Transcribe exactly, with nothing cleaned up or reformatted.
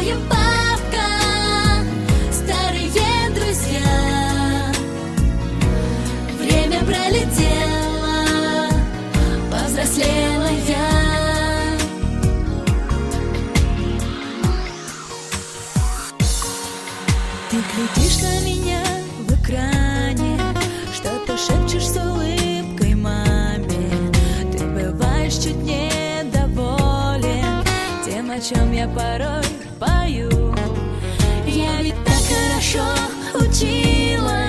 я бабка, старые друзья. Время пролетело, повзрослела я. Ты глядишь на меня в экране, что-то шепчешь с улыбкой маме. Ты бываешь чуть недоволен тем, о чем я порой пою. Я ведь так хорошо училась